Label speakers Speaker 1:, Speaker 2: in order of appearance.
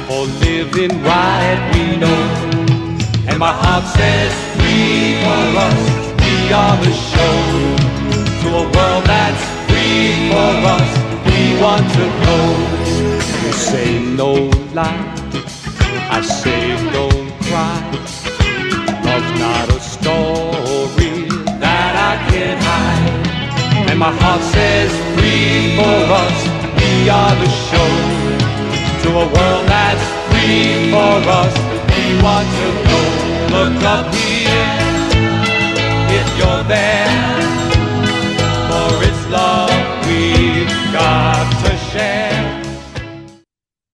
Speaker 1: for living right we know. And my heart says free for us, we are the show. To a world that's free for us, we want to go. You say no lie, I say don't cry. Love's not a story that I can hide. And my heart says free for us, we are the show. To a world that's free for us, we want to go. Look up here, if you're there.